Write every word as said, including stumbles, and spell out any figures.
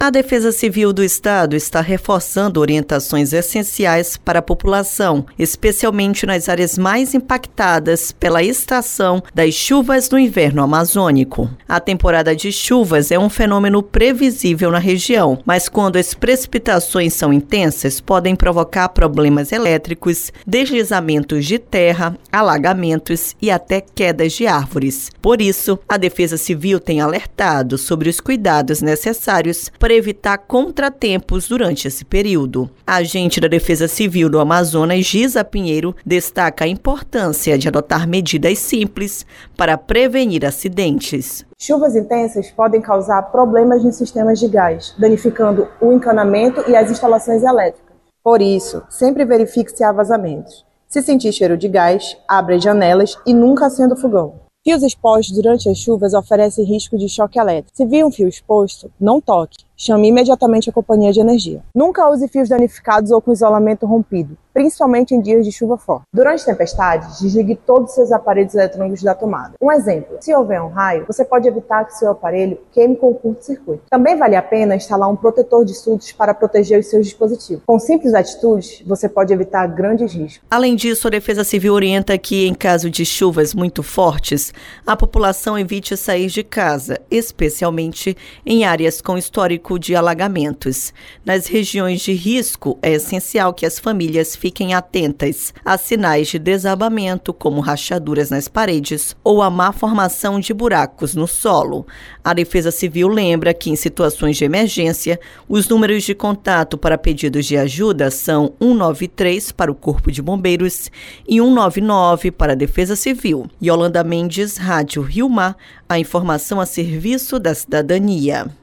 A Defesa Civil do Estado está reforçando orientações essenciais para a população, especialmente nas áreas mais impactadas pela estação das chuvas no inverno amazônico. A temporada de chuvas é um fenômeno previsível na região, mas quando as precipitações são intensas, podem provocar problemas elétricos, deslizamentos de terra, alagamentos e até quedas de árvores. Por isso, a Defesa Civil tem alertado sobre os cuidados necessários para evitar contratempos durante esse período. A agente da Defesa Civil do Amazonas, Gisa Pinheiro, destaca a importância de adotar medidas simples para prevenir acidentes. Chuvas intensas podem causar problemas nos sistemas de gás, danificando o encanamento e as instalações elétricas. Por isso, sempre verifique se há vazamentos. Se sentir cheiro de gás, abra as janelas e nunca acenda o fogão. Fios expostos durante as chuvas oferecem risco de choque elétrico. Se vir um fio exposto, não toque. Chame imediatamente a companhia de energia. Nunca use fios danificados ou com isolamento rompido, principalmente em dias de chuva forte. Durante tempestades, desligue todos os seus aparelhos eletrônicos da tomada. Um exemplo, se houver um raio, você pode evitar que seu aparelho queime com curto-circuito. Também vale a pena instalar um protetor de surtos para proteger os seus dispositivos. Com simples atitudes, você pode evitar grandes riscos. Além disso, a Defesa Civil orienta que, em caso de chuvas muito fortes, a população evite sair de casa, especialmente em áreas com histórico de alagamentos. Nas regiões de risco, é essencial que as famílias fiquem atentas a sinais de desabamento, como rachaduras nas paredes ou a má formação de buracos no solo. A Defesa Civil lembra que, em situações de emergência, os números de contato para pedidos de ajuda são um nove três para o Corpo de Bombeiros e um nove nove para a Defesa Civil. Yolanda Mendes, Rádio Rio Mar, a informação a serviço da cidadania.